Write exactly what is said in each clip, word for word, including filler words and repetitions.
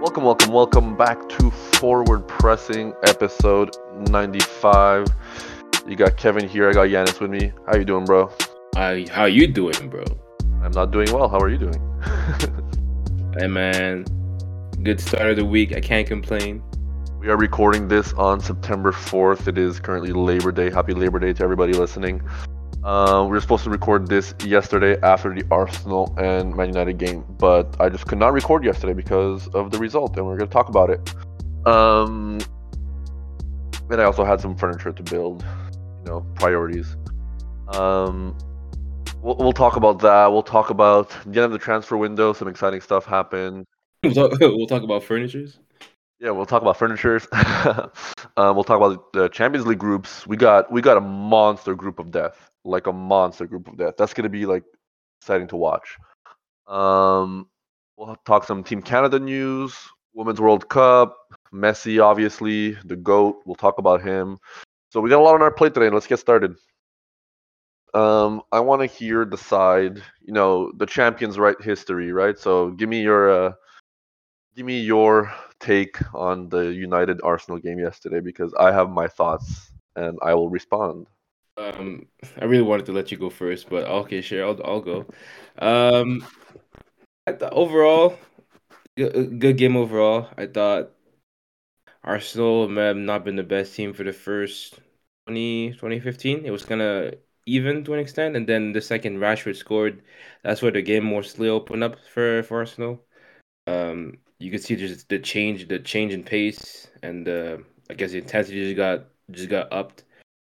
Welcome, welcome, welcome back to Forward Pressing, episode ninety-five. You got Kevin here. I got Yanis with me. How you doing, bro? How how you doing, bro? I'm not doing well. How are you doing? Hey man, good start of the week. I can't complain. We are recording this on September fourth. It is currently Labor Day. Happy Labor Day to everybody listening. Uh, we were supposed to record this yesterday after the Arsenal and Man United game, but I just could not record yesterday because of the result, and we're going to talk about it. Um, and I also had some furniture to build, you know, priorities. Um, we'll, we'll talk about that. We'll talk about the end of the transfer window. Some exciting stuff happened. We'll talk, we'll talk about furnitures. Yeah, we'll talk about furnitures. um, we'll talk about the Champions League groups. We got we got a monster group of death, like a monster group of death. That's gonna be like exciting to watch. Um, we'll talk some Team Canada news, Women's World Cup, Messi, obviously the GOAT. We'll talk about him. So we got a lot on our plate today. Let's get started. Um, I want to hear the side, you know, the champions right history, right? So give me your uh, give me your take on the United Arsenal game yesterday because I have my thoughts and I will respond. Um, I really wanted to let you go first, but okay, sure, I'll I'll go. Um, I thought overall, good, good game overall. I thought Arsenal may have not been the best team for the first twenty twenty fifteen. It was kind of even to an extent, and then the second Rashford scored, that's where the game mostly opened up for for Arsenal. Um, you could see just the change, the change in pace, and uh, I guess the intensity just got just got upped.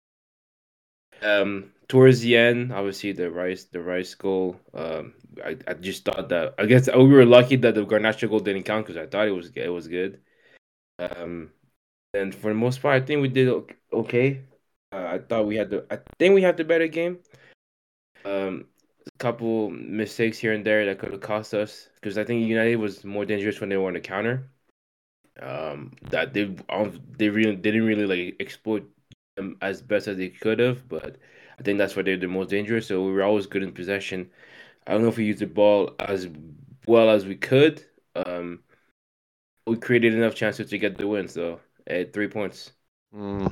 Um, towards the end, obviously the Rice the Rice goal. Um, I, I just thought that I guess we were lucky that the Garnacho goal didn't count because I thought it was it was good. Um, and for the most part, I think we did o- okay. Uh, I thought we had the I think we had the better game. Um, a couple mistakes here and there that could have cost us because I think United was more dangerous when they were on the counter. Um, that they um, they really didn't really like exploit them as best as they could have, but I think that's why they're the most dangerous. So we were always good in possession. I don't know if we used the ball as well as we could. Um, we created enough chances to get the win, so at three points. Mm,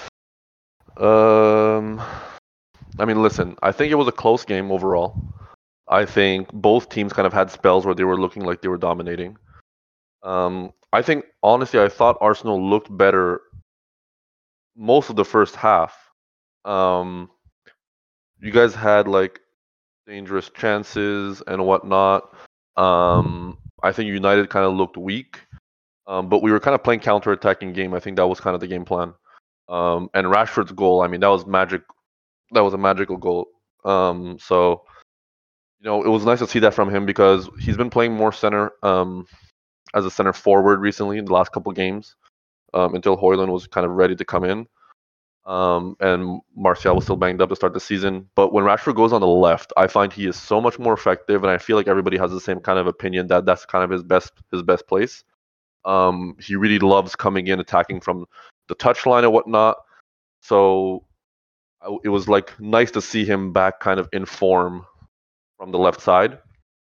um, I mean, listen, I think it was a close game overall. I think both teams kind of had spells where they were looking like they were dominating. Um, I think honestly, I thought Arsenal looked better most of the first half. Um, you guys had like dangerous chances and whatnot. Um, I think United kind of looked weak, um, but we were kind of playing counter-attacking game. I think that was kind of the game plan. Um, and Rashford's goal, I mean, that was magic. That was a magical goal. Um, so you know, it was nice to see that from him because he's been playing more center um, as a center forward recently in the last couple games um, until Hoyland was kind of ready to come in. Um, and Martial was still banged up to start the season. But when Rashford goes on the left, I find he is so much more effective, and I feel like everybody has the same kind of opinion that that's kind of his best his best place. Um, he really loves coming in, attacking from the touchline and whatnot. So I- it was like nice to see him back, kind of in form from the left side.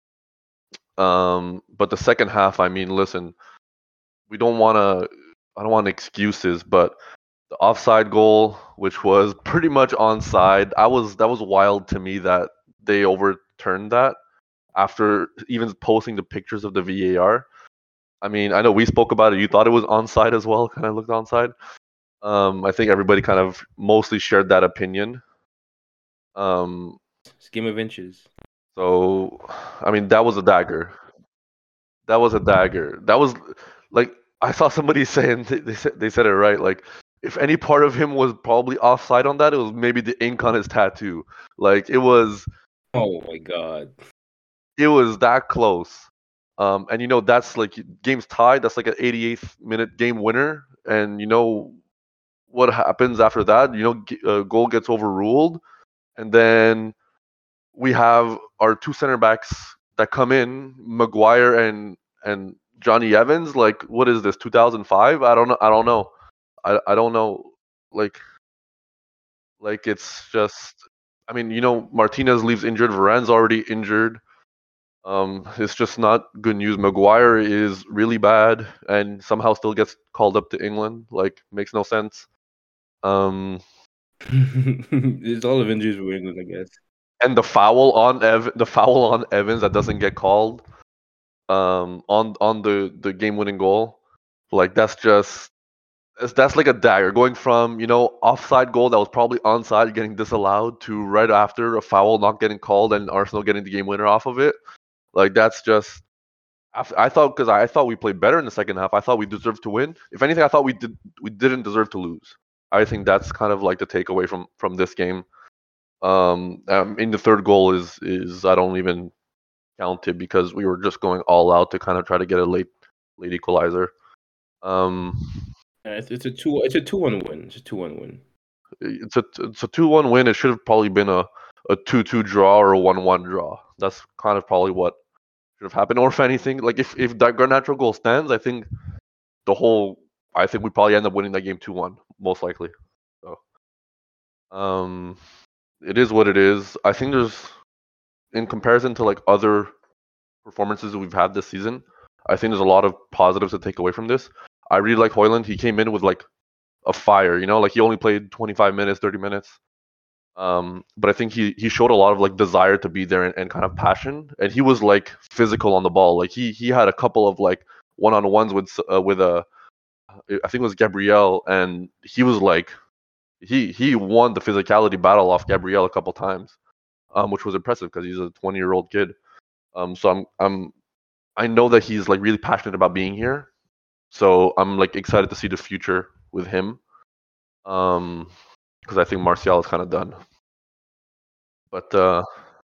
Um, but the second half, I mean, listen, we don't want to. I don't want excuses, but the offside goal, which was pretty much onside, I was that was wild to me that they overturned that after even posting the pictures of the V A R. I mean, I know we spoke about it. You thought it was onside as well, kind of looked onside. Um, I think everybody kind of mostly shared that opinion. Um, It's a game of inches. so, I mean, that was a dagger. That was a dagger. That was like I saw somebody saying they, they said they said it right. Like if any part of him was probably offside on that, it was maybe the ink on his tattoo. Like it was Oh my god. it was that close. Um, and you know that's like game's tied. That's like an eighty-eighth minute game winner. And you know what happens after that? You know, g- uh, goal gets overruled, and then we have our two center backs that come in, Maguire and and Johnny Evans. Like, what is this? two thousand five? I don't know. I don't know. I I don't know. Like like it's just. I mean, you know, Martinez leaves injured. Varane's already injured. Um, it's just not good news. Maguire is really bad and somehow still gets called up to England. Like, makes no sense. Um, There's a lot of injuries for England, I guess. and the foul on Ev- the foul on Evans that doesn't get called um, on on the the game winning goal, like that's just that's that's like a dagger going from you know offside goal that was probably onside getting disallowed to right after a foul not getting called and Arsenal getting the game winner off of it. Like that's just I, f- I thought because I, I thought we played better in the second half. I thought we deserved to win. If anything, I thought we did we didn't deserve to lose. I think that's kind of like the takeaway from from this game. Um, um in the third goal is is I don't even count it because we were just going all out to kind of try to get a late late equalizer. Um, Yeah, it's, it's a two. It's a two one win. It's a two one win. it's a it's a two one win. It should have probably been a a two two draw or a one one draw. That's kind of probably what should have happened. Or if anything, like if if that Garnacho goal stands, I think the whole I think we probably end up winning that game two one most likely. So um, it is what it is. I think there's in comparison to like other performances that we've had this season, I think there's a lot of positives to take away from this. I really like Hoyland. He came in with like a fire, you know, like he only played twenty-five minutes, thirty minutes. Um, but I think he he showed a lot of like desire to be there and, and kind of passion, and he was like physical on the ball. Like he he had a couple of like one on ones with uh, with a I think it was Gabriel, and he was like he he won the physicality battle off Gabriel a couple times, um, which was impressive because he's a twenty year old kid. Um, so I'm I'm I know that he's like really passionate about being here. So I'm like excited to see the future with him. Um, because I think Martial is kind of done. But uh,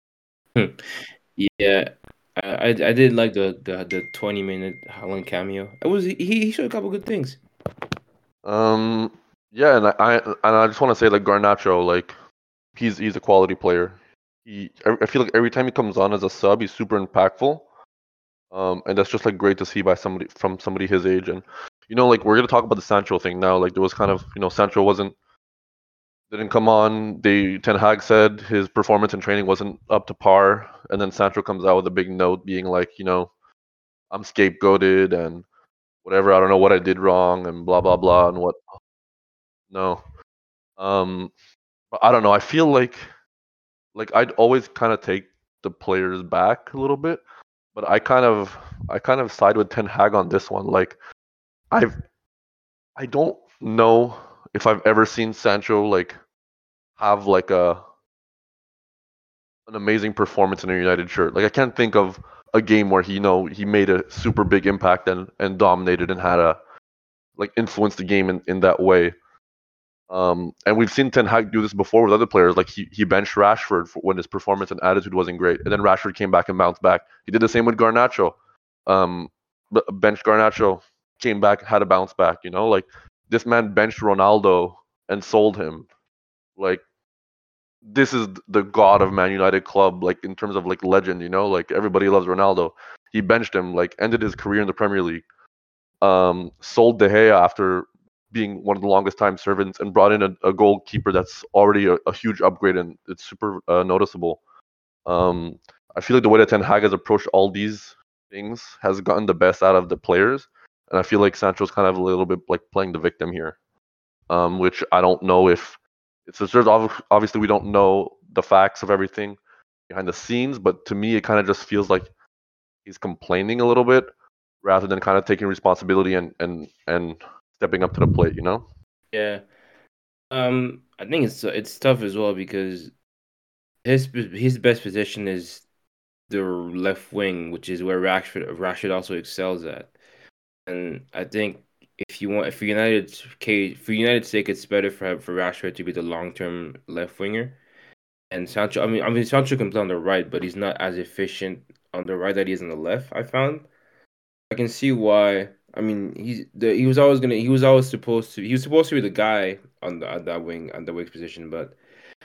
Yeah, I, I I did like the the the twenty minute Haaland cameo. It was he he showed a couple good things. um, yeah, and I, I and I just want to say like Garnacho, like he's he's a quality player. He I I feel like every time he comes on as a sub, he's super impactful. Um, and that's just like great to see by somebody from somebody his age. And you know, like we're gonna talk about the Sancho thing now. Like there was kind of you know Sancho wasn't didn't come on. They Ten Hag said his performance in training wasn't up to par, and then Sancho comes out with a big note being like, you know, I'm scapegoated and whatever. I don't know what I did wrong and blah blah blah and what. No, um, but I don't know. I feel like like I'd always kind of take the players back a little bit, but I kind of I kind of side with Ten Hag on this one. Like I've I don't know if I've ever seen Sancho like have like a an amazing performance in a United shirt. Like I can't think of a game where he you know he made a super big impact and and dominated and had a like influenced the game in, in that way. Um, and we've seen Ten Hag do this before with other players. Like he he benched Rashford for when his performance and attitude wasn't great, and then Rashford came back and bounced back. He did the same with Garnacho. Um, benched Garnacho, came back, had a bounce back. You know, like this man benched Ronaldo and sold him. Like this is the god of Man United club, like in terms of like legend, you know, like everybody loves Ronaldo. He benched him, like ended his career in the Premier League. Um, sold De Gea after being one of the longest time servants and brought in a, a goalkeeper that's already a, a huge upgrade and it's super uh, noticeable. Um, I feel like the way that Ten Hag has approached all these things has gotten the best out of the players, and I feel like Sancho's kind of a little bit like playing the victim here, um, which I don't know if it's deserved. Obviously, we don't know the facts of everything behind the scenes, but to me, it kind of just feels like he's complaining a little bit rather than kind of taking responsibility and and and stepping up to the plate. You know? Yeah. Um, I think it's it's tough as well because his his best position is the left wing, which is where Rashford Rashford also excels at. And I think if you want, for United's case, for United's sake, it's better for for Rashford to be the long term left winger. And Sancho, I mean, I mean Sancho can play on the right, but he's not as efficient on the right that he is on the left. I found. I can see why. I mean, he's the he was always gonna he was always supposed to he was supposed to be the guy on the on that wing on the wing position, but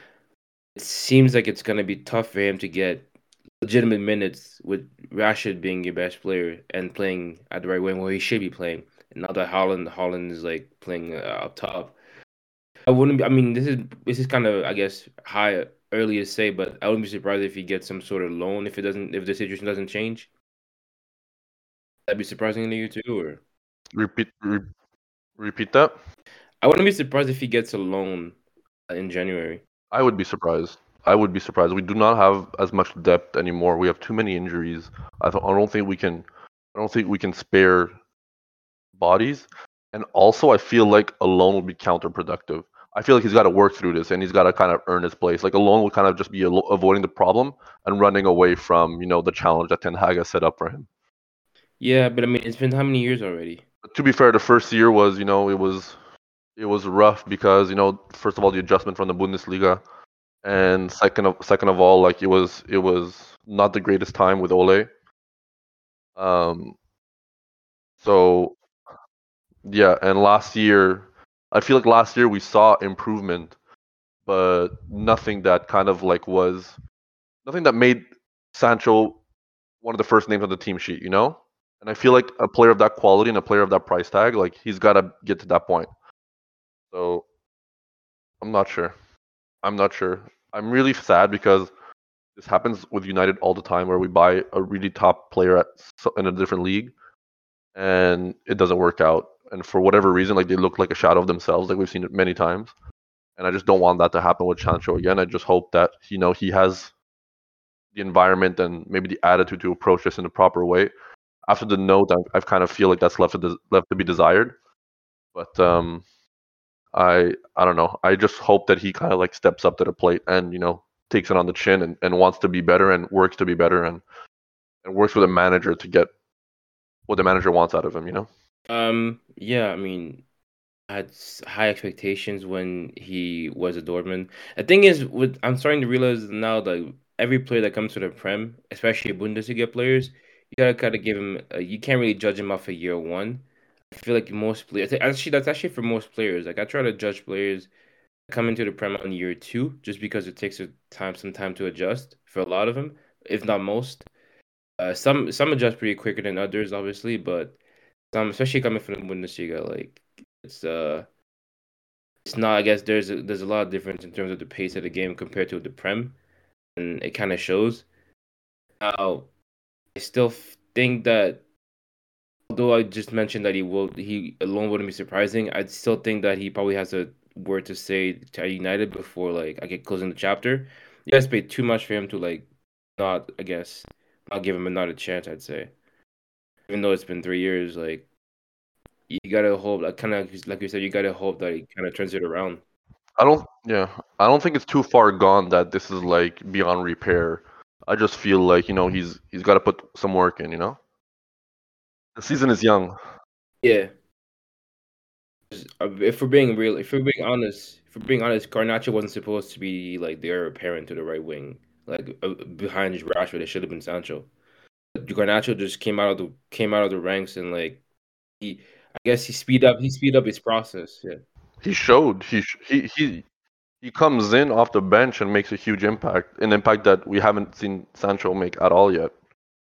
it seems like it's gonna be tough for him to get legitimate minutes with Rashid being your best player and playing at the right wing where he should be playing. And now that Holland Holland is like playing uh, up top, I wouldn't. Be, I mean, this is this is kind of I guess high. early to say, but I wouldn't be surprised if he gets some sort of loan if it doesn't if the situation doesn't change. That'd be surprising to you too, or Repeat re- repeat that. I wouldn't be surprised if he gets a loan in January. I would be surprised. I would be surprised. We do not have as much depth anymore. We have too many injuries. I don't, I don't think we can. I don't think we can spare bodies. And also, I feel like a loan will be counterproductive. I feel like he's got to work through this, and he's got to kind of earn his place. Like a loan will kind of just be alo- avoiding the problem and running away from you know the challenge that Ten Hag has set up for him. Yeah, but I mean, it's been how many years already? But to be fair, the first year was you know it was it was rough because you know first of all the adjustment from the Bundesliga, and second of second of all like it was it was not the greatest time with Ole. Um, so yeah, and last year, I feel like last year we saw improvement, but nothing that kind of like was nothing that made Sancho one of the first names on the team sheet, you know? And I feel like a player of that quality and a player of that price tag, like he's got to get to that point. So I'm not sure. I'm not sure. I'm really sad because this happens with United all the time, where we buy a really top player at so- in a different league, and it doesn't work out. And for whatever reason, like they look like a shadow of themselves, like we've seen it many times. And I just don't want that to happen with Sancho again. I just hope that you know he has the environment and maybe the attitude to approach this in the proper way. After the note, I, I kind of feel like that's left to des- left to be desired. But um, I I don't know. I just hope that he kind of like steps up to the plate and you know takes it on the chin and, and wants to be better and works to be better and, and works with a manager to get what the manager wants out of him. You know. Um, yeah, I mean, I had s- high expectations when he was a Dortmund. The thing is, with I'm starting to realize now that every player that comes to the Prem, especially Bundesliga players, you gotta kind of give him. Uh, you can't really judge him off of year one. I feel like most players, actually, that's actually for most players. Like I try to judge players come into the Prem on year two, just because it takes a time, some time to adjust for a lot of them, if not most. Uh, some some adjust pretty quicker than others, obviously, but some, especially coming from the Bundesliga, like it's uh it's not. I guess there's a, there's a lot of difference in terms of the pace of the game compared to the Prem, and it kind of shows. Now, I still f- think that although I just mentioned that he will he alone wouldn't be surprising, I still think that he probably has a word to say to United before like I get closing the chapter. You guys paid too much for him to like not, I guess, not give him another chance. I'd say, even though it's been three years, like you gotta hope, like kind of like you said, you gotta hope that he kind of turns it around. I don't. Yeah, I don't think it's too far gone that this is like beyond repair. I just feel like you know he's he's got to put some work in. You know, the season is young. Yeah. Uh, If we're being real, if we're being honest, if we're being honest, Garnacho wasn't supposed to be like the heir apparent to the right wing, like uh, behind Rashford. It should have been Sancho. Garnacho just came out of the came out of the ranks and like he, I guess he speed up he speed up his process. Yeah, He showed he sh- he he he comes in off the bench and makes a huge impact, an impact that we haven't seen Sancho make at all yet.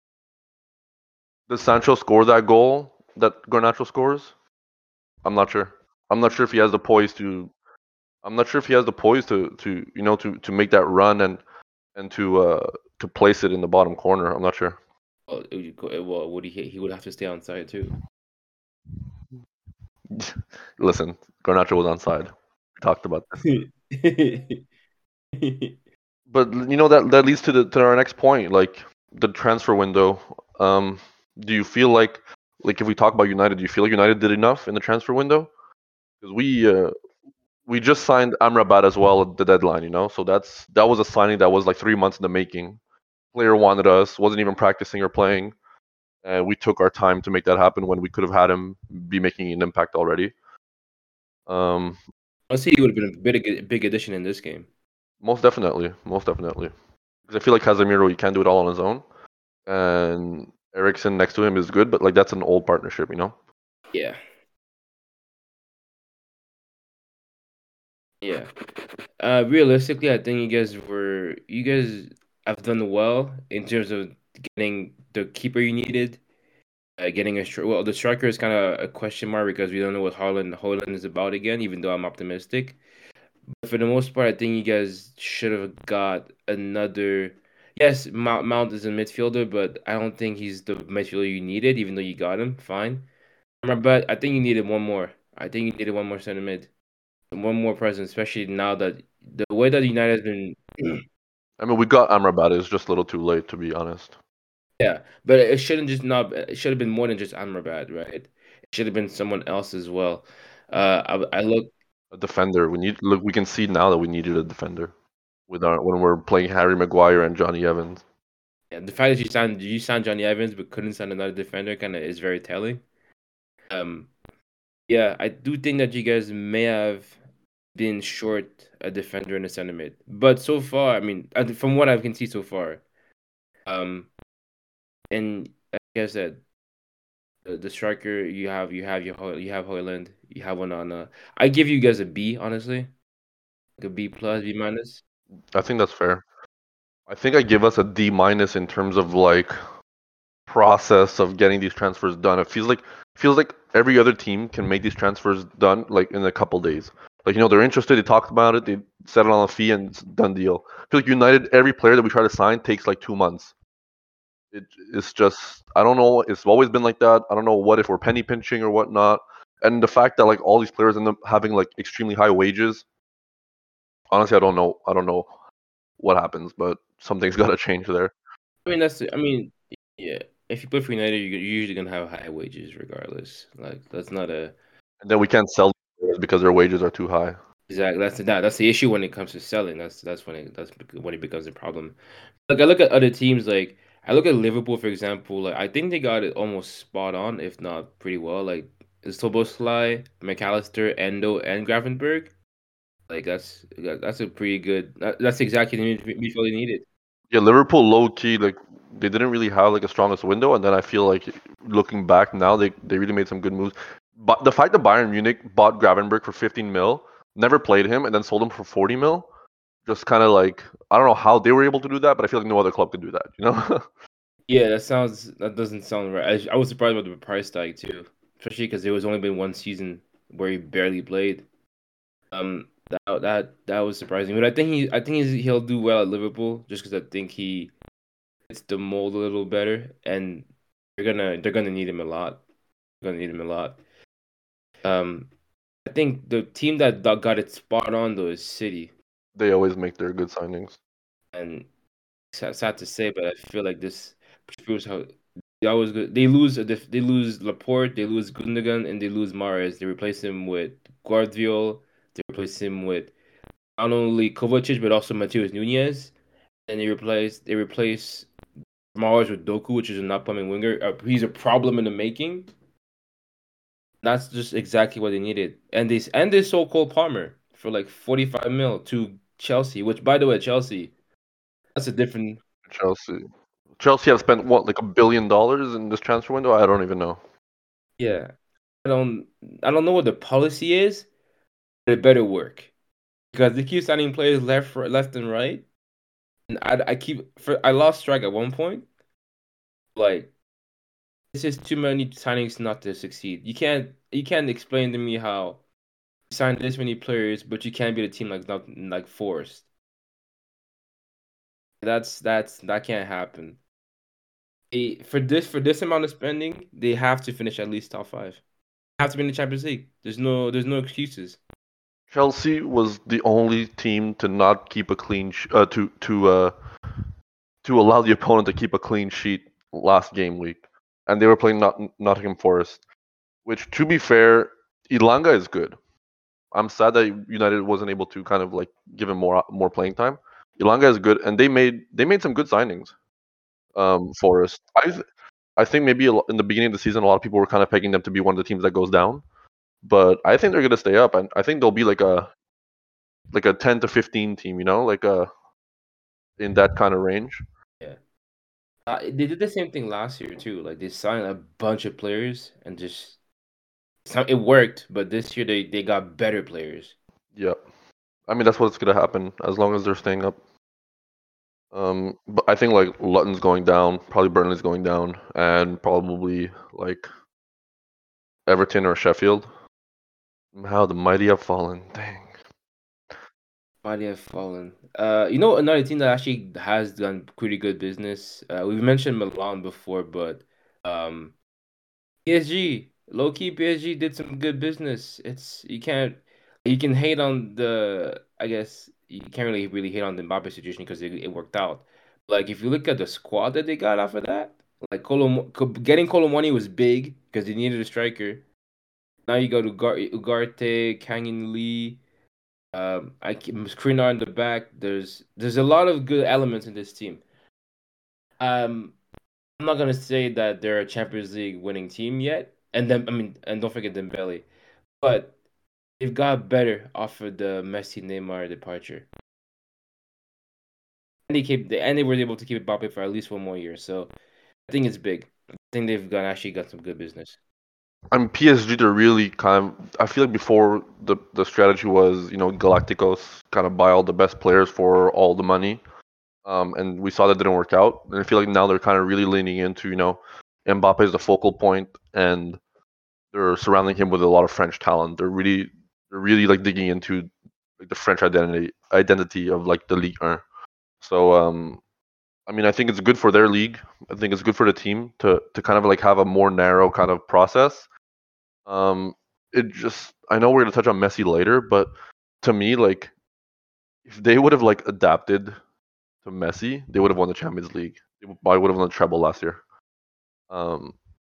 Does Sancho score that goal that Garnacho scores? I'm not sure. I'm not sure if he has the poise to. I'm not sure if he has the poise to to you know to to make that run and and to uh to place it in the bottom corner. I'm not sure. well, it would go- well, would he he would have to stay on side too. Listen, Garnacho was on side. We talked about this. But you know that that leads to the to our next point, like the transfer window. Um, do you feel like like if we talk about United, do you feel like United did enough in the transfer window? Because we uh, we just signed Amrabat as well at the deadline, you know. So that's that was a signing that was like three months in the making. Player wanted us, wasn't even practicing or playing, and we took our time to make that happen when we could have had him be making an impact already. Um, Honestly, he would have been a big big addition in this game. most definitely, most definitely. Because I feel like Casemiro, he can't do it all on his own, and Ericsson next to him is good, but like that's an old partnership, you know. Yeah, yeah. Uh, realistically, I think you guys were you guys have done well in terms of getting the keeper you needed. Uh, getting a stri- well, the striker is kind of a question mark because we don't know what Holland Holland is about again. Even though I'm optimistic, But for the most part, I think you guys should have got another. Yes, Mount Mount is a midfielder, but I don't think he's the midfielder you needed. Even though you got him, fine. But I think you needed one more. I think you needed one more center mid, one more presence, especially now that the way that United has been. I mean, we got Amrabat. It's just a little too late, to be honest. Yeah, but it shouldn't just not. It should have been more than just Amrabat, right? It should have been someone else as well. Uh, I, I look. A defender. We need look. We can see now that we needed a defender with our when we're playing Harry Maguire and Johnny Evans. Yeah, the fact that you signed you signed Johnny Evans but couldn't sign another defender kind of is very telling. Um, yeah, I do think that you guys may have been short a defender and a center mid, but so far, I mean, uh, from what I can see so far, um, and like I said, the, the striker you have, you have your Hoy- you have Hoyland, you have Onana. I give you guys a B, honestly, like a B plus, B minus. I think that's fair. I think I give us a D minus in terms of like process of getting these transfers done. It feels like feels like every other team can make these transfers done like in a couple days. Like you know they're interested, they talked about it, they settled on a fee and it's done deal. I feel like United, every player that we try to sign takes like two months. It, it's just I don't know. It's always been like that. I don't know what if we're penny pinching or whatnot. And the fact that like all these players end up having like extremely high wages. Honestly, I don't know. I don't know what happens, but something's got to change there. I mean, that's I mean, yeah. If you play for United, you're usually gonna have high wages regardless. Like that's not a And then we can't sell players because their wages are too high. exactly that's the that, that's the issue when it comes to selling. That's that's when it that's bec- when it becomes a problem. Like I look at other teams, like I look at Liverpool for example. Like I think they got it almost spot on, if not pretty well. Like Szoboszlai, McAllister, Endo, and Gravenberg. Like that's that- that's a pretty good. That, that's exactly the mid- midfield they needed. Yeah, Liverpool low key like they didn't really have like a strongest window, and then I feel like looking back now they they really made some good moves. But the fact that Bayern Munich bought Gravenberg for fifteen mil, never played him, and then sold him for forty mil, just kind of like I don't know how they were able to do that, but I feel like no other club could do that. You know? Yeah, that sounds that doesn't sound right. I, I was surprised about the price tag too, especially because there was only been one season where he barely played. Um, that that that was surprising. But I think he I think he's, he'll do well at Liverpool just because I think he fits the mold a little better, and they're gonna they're gonna need him a lot. They're gonna need him a lot. Um, I think the team that that got it spot on though is City, They always make their good signings. and sad, sad to say, but I feel like this proves how they always go, they lose a def- they lose Laporte, they lose Gundogan, and they lose Mahrez. They replace him with Guardiola. They replace him with not only Kovacic but also Mateus Nunes. And they replace they replace Mahrez with Doku, which is an upcoming winger. Uh, he's a problem in the making. That's just exactly what they needed. And they and they sold Cole Palmer for like forty-five mil to Chelsea, which by the way, Chelsea, that's a different. Chelsea, Chelsea have spent what like a billion dollars in this transfer window. I don't even know. Yeah. I don't I don't know what the policy is, but it better work. Because they keep signing players left left and right. And I, I keep for I lost track at one point. Like this is too many signings not to succeed. You can't you can't explain to me how you sign this many players, but you can't beat a team like not like Forest. That's that's that can't happen. They, for this for this amount of spending, they have to finish at least top five. Have to be in the Champions League. There's no there's no excuses. Chelsea was the only team to not keep a clean sh- uh, to to uh to allow the opponent to keep a clean sheet last game week, and they were playing Not- Nottingham Forest. Which, to be fair, Ilanga is good. I'm sad that United wasn't able to kind of like give him more more playing time. Ilanga is good, and they made they made some good signings. Um, Forest. I th- I think maybe a lo- in the beginning of the season, a lot of people were kind of pegging them to be one of the teams that goes down, but I think they're gonna stay up, and I think they'll be like a like a ten to fifteen team, you know, like a in that kind of range. Yeah. Uh, they did the same thing last year too. Like they signed a bunch of players and just some, it worked, but this year they they got better players. Yeah, I mean that's what's gonna happen as long as they're staying up. Um, but I think like Luton's going down, probably Burnley's going down, and probably like Everton or Sheffield. How the mighty have fallen. Dang. Why they have fallen? Uh, you know, another team that actually has done pretty good business. Uh, we've mentioned Milan before, but um, P S G, low key, P S G did some good business. It's you can't you can hate on the I guess you can't really really hate on the Mbappe situation because it, it worked out. Like if you look at the squad that they got off of that, like Colom getting Colomani was big because they needed a striker. Now you go to Gar Ugarte, Kangin Lee. Um, I keep Skriniar in the back. There's there's a lot of good elements in this team. Um, I'm not gonna say that they're a Champions League winning team yet, and then I mean, and don't forget Dembele, but they've got better off of the Messi Neymar departure, and they keep and they were able to keep Mbappe for at least one more year. So I think it's big. I think they've got actually got some good business. I mean, P S G, they're really kind of. I feel like before the the strategy was, you know, Galacticos kind of buy all the best players for all the money, um, and we saw that didn't work out. And I feel like now they're kind of really leaning into, you know, Mbappe is the focal point, and they're surrounding him with a lot of French talent. They're really, they're really like digging into like the French identity identity of like the Ligue one. So, um, I mean, I think it's good for their league. I think it's good for the team to to kind of like have a more narrow kind of process. Um, it just I know we're gonna touch on Messi later, but to me, like if they would have like adapted to Messi, they would have won the Champions League. They would- probably would have won the treble last year. Um,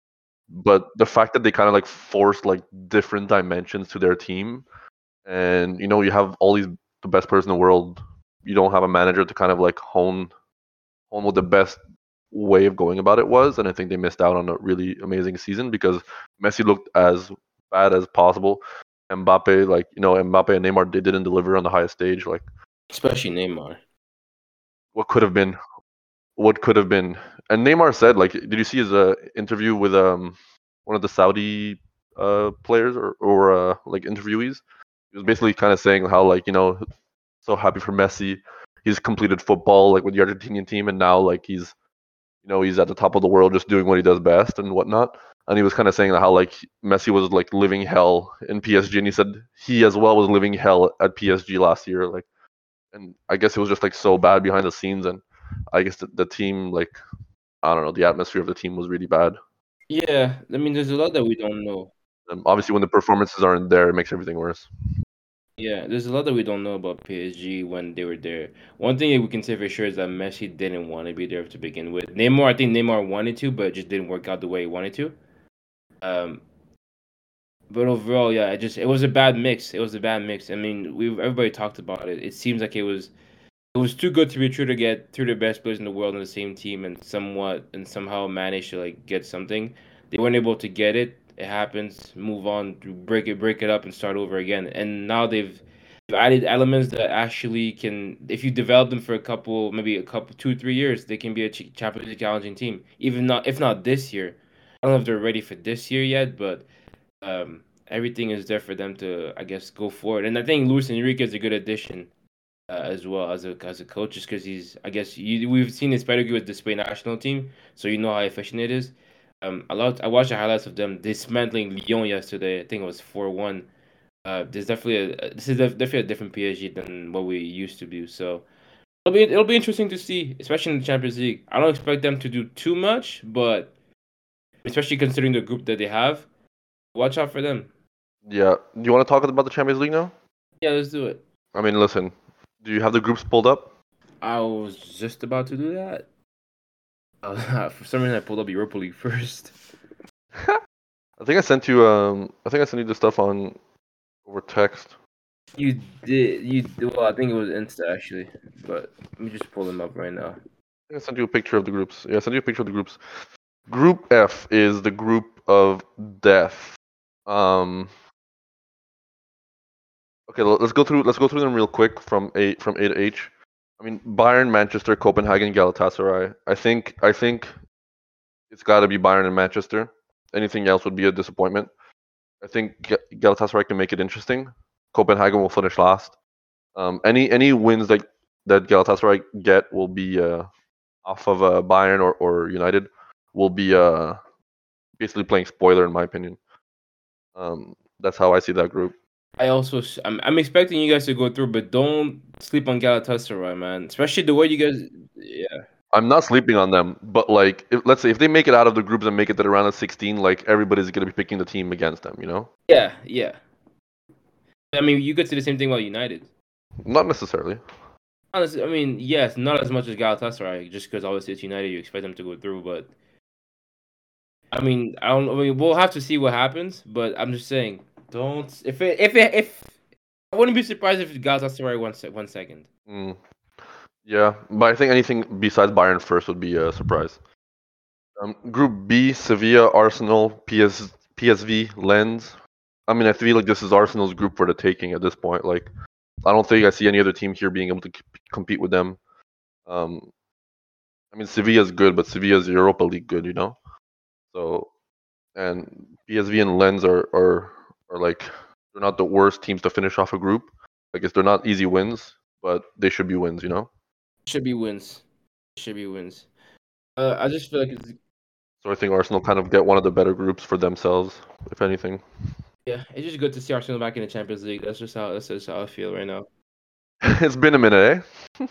but the fact that they kind of like forced like different dimensions to their team, and you know you have all these the best players in the world, you don't have a manager to kind of like hone hone what the best way of going about it was, and I think they missed out on a really amazing season because Messi looked as bad as possible. Mbappe, like you know, Mbappe and Neymar, they didn't deliver on the highest stage. Like Especially Neymar. what could have been, what could have been. And Neymar said, like, did you see his uh, interview with um one of the Saudi uh players or or uh, like interviewees? He was basically kind of saying how like you know so happy for Messi. He's completed football like with the Argentinian team, and now like he's you know he's at the top of the world just doing what he does best and whatnot. And he was kind of saying how like Messi was like living hell in P S G, and he said he as well was living hell at P S G last year. Like, and I guess it was just like so bad behind the scenes, and I guess the, the team like I don't know, the atmosphere of the team was really bad. Yeah, I mean, there's a lot that we don't know. And obviously, when the performances aren't there, it makes everything worse. Yeah, there's a lot that we don't know about P S G when they were there. One thing we can say for sure is that Messi didn't want to be there to begin with. Neymar, I think Neymar wanted to, but it just didn't work out the way he wanted to. Um, but overall, yeah, it just it was a bad mix. It was a bad mix. I mean, we everybody talked about it. It seems like it was it was too good to be true to get two of the best players in the world on the same team and somewhat and somehow manage to like get something. They weren't able to get it. It happens. Move on, break it, break it up, and start over again. And now they've, they've added elements that actually can, if you develop them for a couple, maybe a couple, two, three years, they can be a ch- Champions League challenging team. Even not, if not this year. I don't know if they're ready for this year yet, but um, everything is there for them to, I guess, go forward. And I think Luis Enrique is a good addition uh, as well as a as a coach, just because he's I guess you, we've seen his pedigree with the Spain national team, so you know how efficient it is. Um, a lot. I watched the highlights of them dismantling Lyon yesterday. I think it was four one. Uh, there's definitely a, this is def- definitely a different P S G than what we used to do. So it'll be it'll be interesting to see, especially in the Champions League. I don't expect them to do too much, but especially considering the group that they have, watch out for them. Yeah. Do you want to talk about the Champions League now? Yeah, let's do it. I mean, listen. Do you have the groups pulled up? I was just about to do that. Uh, for some reason, I pulled up Europa League first. I think I sent you. Um, I think I sent you the stuff on over text. You did. You well, I think it was Insta actually, but let me just pull them up right now. I think I sent you a picture of the groups. Yeah, I sent you a picture of the groups. Group F is the group of death. Um, okay, l- let's go through. Let's go through them real quick from A from A to H. I mean, Bayern, Manchester, Copenhagen, Galatasaray. I think. I think it's got to be Bayern and Manchester. Anything else would be a disappointment. I think Ga- Galatasaray can make it interesting. Copenhagen will finish last. Um, any any wins that that Galatasaray get will be uh, off of uh, Bayern or, or United will be uh, basically playing spoiler in my opinion. Um, that's how I see that group. I also I'm, I'm expecting you guys to go through, but don't sleep on Galatasaray, man. Especially the way you guys, yeah, I'm not sleeping on them, but like, if, let's say if they make it out of the groups and make it to the round of sixteen, like everybody's gonna be picking the team against them, you know? yeah, yeah. I mean, you could say the same thing about United. Not necessarily. Honestly, I mean, yes, not as much as Galatasaray, just because obviously it's United, you expect them to go through. But I mean, I don't. I mean, we'll have to see what happens. But I'm just saying, don't. If it, if it, if I wouldn't be surprised if Galatasaray one se- one second. Mm, yeah, but I think anything besides Bayern first would be a surprise. Um, Group B: Sevilla, Arsenal, P S, P S V, Lens. I mean, I feel like this is Arsenal's group for the taking at this point. Like, I don't think I see any other team here being able to c- compete with them. Um, I mean, Sevilla's good, but Sevilla's Europa League good, you know. So, and P S V and Lens are are are like they're not the worst teams to finish off a group. I guess they're not easy wins, but they should be wins, you know. Should be wins. Should be wins. Uh, I just feel like it's So I think Arsenal kind of get one of the better groups for themselves, if anything. yeah, it's just good to see Arsenal back in the Champions League. That's just how that's just how I feel right now. It's been a minute, eh?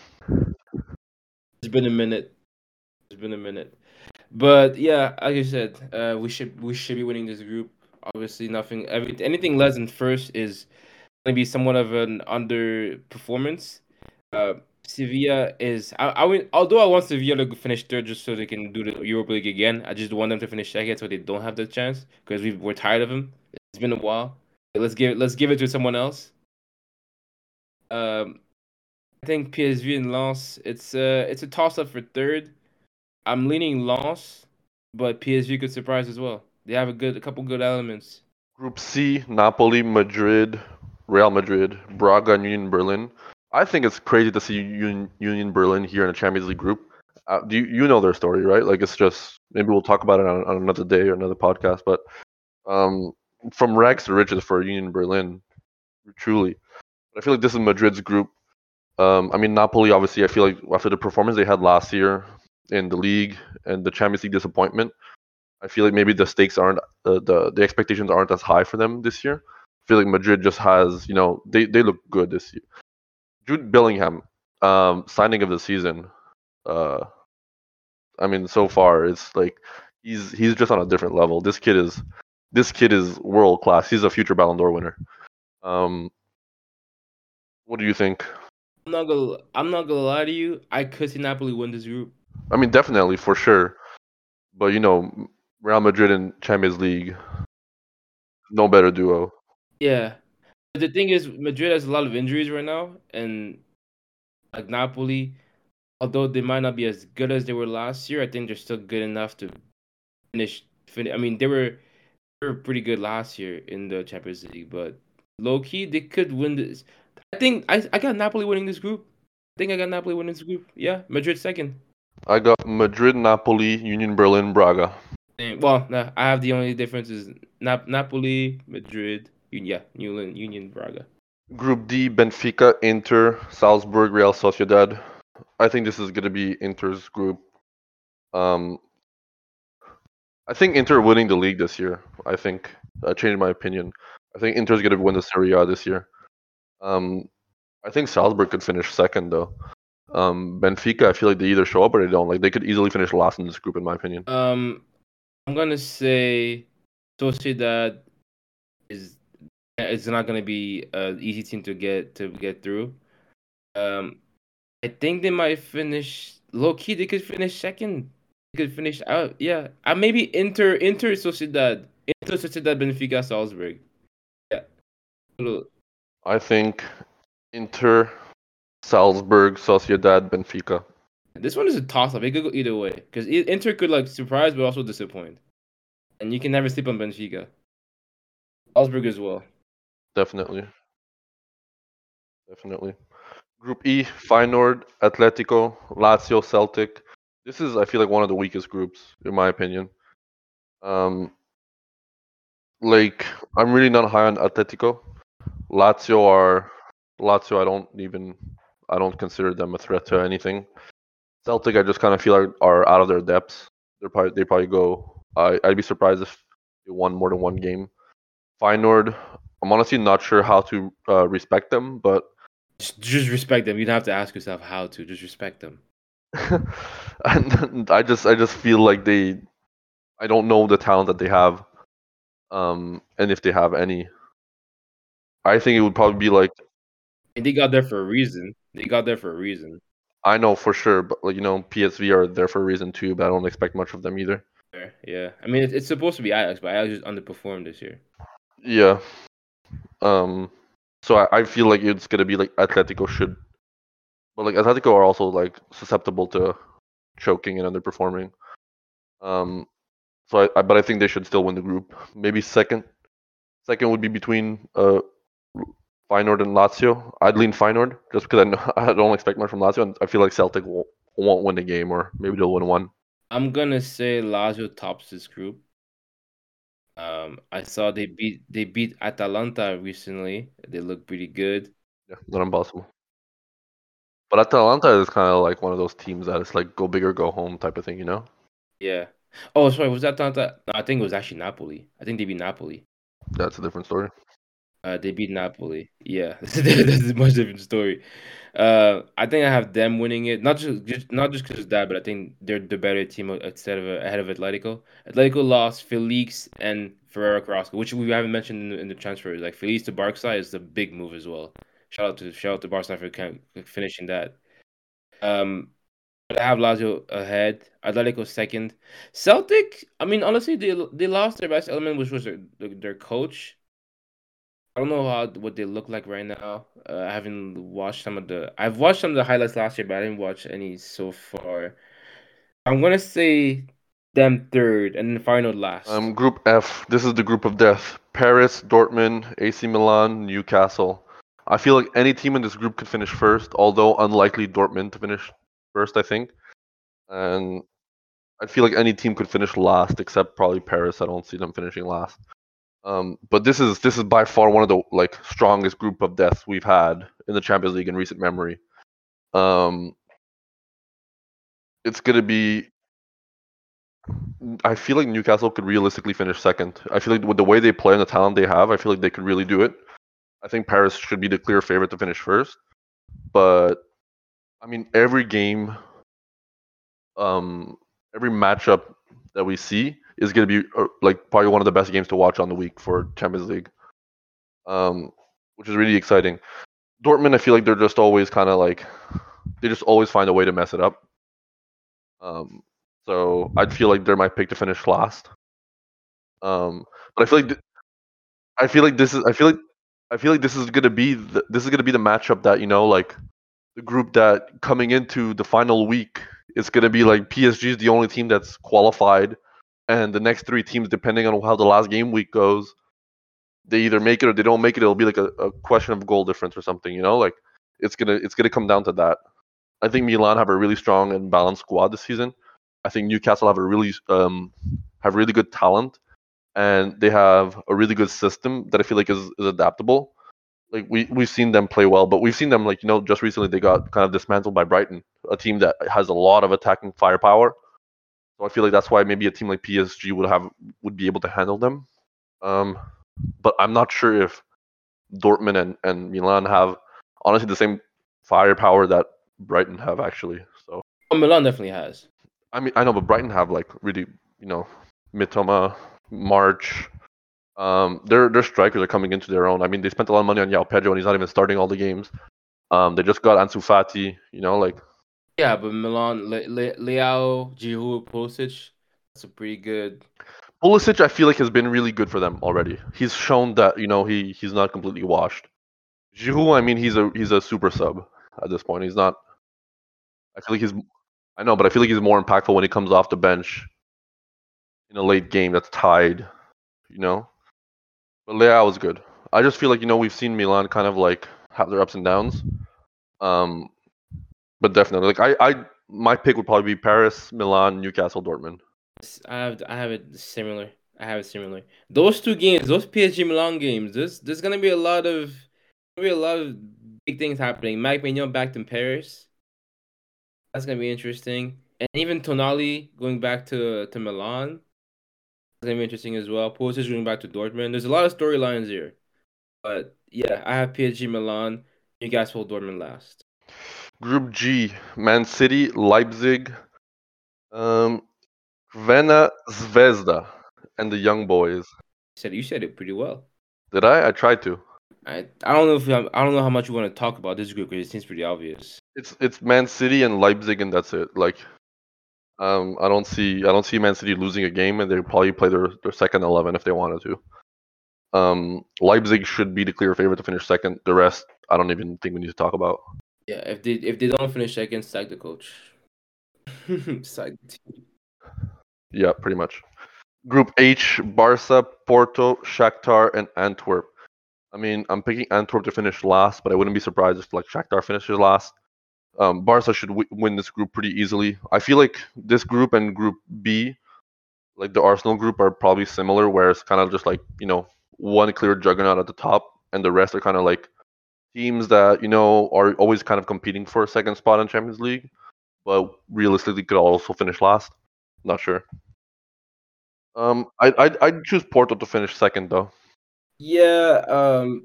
It's been a minute. It's been a minute. But yeah, like I said, uh, we should we should be winning this group. Obviously, nothing. Every, anything less than first is going to be somewhat of an underperformance. Uh, Sevilla is. I, I mean, although I want Sevilla to finish third just so they can do the Europa League again, I just want them to finish second so they don't have the chance because we we're tired of them. It's been a while. Let's give it. Let's give it to someone else. Um, I think P S V and Lens. It's uh it's a toss up for third. I'm leaning Lens, but P S V could surprise as well. They have a good, a couple good elements. Group C: Napoli, Madrid, Real Madrid, Braga, and Union Berlin. I think it's crazy to see Union, Union Berlin here in a Champions League group. Uh, do you, you know their story, right? Like it's just maybe we'll talk about it on, on another day or another podcast. But um, from rags to riches for Union Berlin, truly. I feel like this is Madrid's group. Um, I mean Napoli. Obviously, I feel like after the performance they had last year in the league and the Champions League disappointment, I feel like maybe the stakes aren't uh, the the expectations aren't as high for them this year. I feel like Madrid just has, you know, they, they look good this year. Jude Bellingham, um, signing of the season. Uh, I mean, so far it's like he's he's just on a different level. This kid is this kid is world class. He's a future Ballon d'Or winner. Um, what do you think? I'm not gonna, I'm not gonna lie to you. I could see Napoli win this group. I mean, definitely for sure. But you know, Real Madrid and Champions League, no better duo. Yeah, but the thing is, Madrid has a lot of injuries right now, and like Napoli, although they might not be as good as they were last year, I think they're still good enough to finish. Finish. I mean, they were they were pretty good last year in the Champions League, but low key they could win this. I think I I got Napoli winning this group. I think I got Napoli winning this group. Yeah, Madrid second. I got Madrid, Napoli, Union Berlin, Braga. And, well, nah, I have the only difference is Nap- Napoli, Madrid, Un- yeah, Union, Union, Braga. Group D: Benfica, Inter, Salzburg, Real Sociedad. I think this is going to be Inter's group. Um, I think Inter winning the league this year. I think I changed my opinion. I think Inter's going to win the Serie A this year. Um, I think Salzburg could finish second though. Um, Benfica, I feel like they either show up or they don't. Like they could easily finish last in this group, in my opinion. Um, I'm gonna say Sociedad is it's not gonna be an easy team to get to get through. Um, I think they might finish low key. They could finish second. They could finish out. Yeah, uh, maybe Inter, Inter, Sociedad, Inter, Sociedad, Benfica, Salzburg. Yeah, little- I think Inter, Salzburg, Sociedad, Benfica. this one is a toss up. It could go either way because Inter could like surprise but also disappoint, and you can never sleep on Benfica. Salzburg as well. Definitely, definitely. Group E: Feyenoord, Atletico, Lazio, Celtic. This is, I feel like, one of the weakest groups, in my opinion. Um, like, I'm really not high on Atletico. Lazio are Lazio. I don't even I don't consider them a threat to anything. Celtic, I just kind of feel like are out of their depths. They're probably they probably go. I I'd be surprised if they won more than one game. Feyenoord, I'm honestly not sure how to uh, respect them, but Just, just respect them. You don't have to ask yourself how to. Just respect them. and I just I just feel like they I don't know the talent that they have, um, and if they have any. I think it would probably be like And they got there for a reason. They got there for a reason. I know for sure, but like you know, P S V are there for a reason too, but I don't expect much of them either. Fair, yeah. I mean, it's, it's supposed to be Ajax, but Ajax just underperformed this year. Yeah. Um. So I, I feel like it's gonna be like Atletico should, but like Atletico are also like susceptible to choking and underperforming. Um. So I, I but I think they should still win the group. Maybe second. Second would be between uh Feyenoord and Lazio. I'd lean Feyenoord just because I know, I don't expect much from Lazio, and I feel like Celtic won't, won't win the game, or maybe they'll win one. I'm gonna say Lazio tops this group. Um, I saw they beat they beat Atalanta recently. They look pretty good. Yeah, not impossible. But Atalanta is kind of like one of those teams that it's like go big or go home type of thing, you know? Yeah. Oh, sorry, was that Atalanta? No, I think it was actually Napoli. I think they beat Napoli. That's a different story. Uh, they beat Napoli. Yeah, that's a much different story. Uh, I think I have them winning it. Not just, just not just because of that, but I think they're the better team instead of ahead of Atletico. Atletico lost Felix and Ferreira Carrasco, which we haven't mentioned in the, in the transfers. Like Felix to Barca is the big move as well. Shout out to shout out to Barca for kind of finishing that. Um, but I have Lazio ahead. Atletico second. Celtic. I mean, honestly, they they lost their best element, which was their their coach. I don't know how what they look like right now. Uh, I haven't watched some of the. I've watched some of the highlights last year, but I didn't watch any so far. I'm gonna say them third and then final last. Um, Group F. This is the group of death. Paris, Dortmund, A C Milan, Newcastle. I feel like any team in this group could finish first, although unlikely Dortmund to finish first, I think. And I feel like any team could finish last, except probably Paris. I don't see them finishing last. Um, but this is this is by far one of the like strongest group of deaths we've had in the Champions League in recent memory. Um, it's gonna be. I feel like Newcastle could realistically finish second. I feel like with the way they play and the talent they have, I feel like they could really do it. I think Paris should be the clear favorite to finish first. But I mean, every game, um, every matchup that we see is gonna be uh, like probably one of the best games to watch on the week for Champions League. Um, which is really exciting. Dortmund, I feel like they're just always kind of like they just always find a way to mess it up. Um, so I'd feel like they're my pick to finish last. Um, but I feel like th- I feel like this is I feel like I feel like this is gonna be the, this is gonna be the matchup that you know like the group that coming into the final week is gonna be like P S G is the only team that's qualified, and the next three teams, depending on how the last game week goes, they either make it or they don't make it. It'll be like a, a question of goal difference or something, you know. Like it's gonna it's gonna come down to that. I think Milan have a really strong and balanced squad this season. I think Newcastle have a really um have really good talent, and they have a really good system that I feel like is, is adaptable. Like we we've seen them play well, but we've seen them like you know just recently they got kind of dismantled by Brighton, a team that has a lot of attacking firepower. So I feel like that's why maybe a team like P S G would have would be able to handle them. Um, but I'm not sure if Dortmund and, and Milan have honestly the same firepower that Brighton have actually. So Oh, Milan definitely has. I mean I know, but Brighton have like really you know Mitoma, March. Um, their their strikers are coming into their own. I mean they spent a lot of money on Yao Pedro and he's not even starting all the games. Um, they just got Ansu Fati. You know like Yeah, but Milan, Le, Le, Leao, Giroud, Pulisic, that's a pretty good. Pulisic, I feel like has been really good for them already. He's shown that you know he he's not completely washed. Giroud, I mean he's a he's a super sub at this point. He's not. I feel like he's. I know, but I feel like he's more impactful when he comes off the bench in a late game that's tied. You know, but Leao was good. I just feel like you know we've seen Milan kind of like have their ups and downs. Um, but definitely, like I, I, my pick would probably be Paris, Milan, Newcastle, Dortmund. I have I have it similar. I have it similar. Those two games, those P S G Milan games, there's there's gonna be a lot of gonna be a lot of big things happening. Mike Maignan back in Paris. That's gonna be interesting. And even Tonali going back to to Milan. That's gonna be interesting as well. Pulisic going back to Dortmund. There's a lot of storylines here. But yeah, I have P S G Milan, Newcastle, Dortmund last. Group G, Man City, Leipzig, um, Crvena Zvezda, and the Young Boys. You said you said it pretty well. Did I? I tried to. I I don't know if I'm, I don't know how much you want to talk about this group because it seems pretty obvious. It's it's Man City and Leipzig, and that's it. Like, um, I don't see I don't see Man City losing a game, and they probably play their, their second eleven if they wanted to. Um, Leipzig should be the clear favorite to finish second. The rest, I don't even think we need to talk about. Yeah, if they if they don't finish second, sack the coach. Sack the team. Yeah, pretty much. Group H, Barca, Porto, Shakhtar, and Antwerp. I mean, I'm picking Antwerp to finish last, but I wouldn't be surprised if like Shakhtar finishes last. Um, Barca should w- win this group pretty easily. I feel like this group and Group B, like the Arsenal group, are probably similar, where it's kind of just like you know one clear juggernaut at the top, and the rest are kind of like teams that you know are always kind of competing for a second spot in Champions League, but realistically could also finish last. Not sure. Um, I I'd, I'd choose Porto to finish second though. Yeah, um,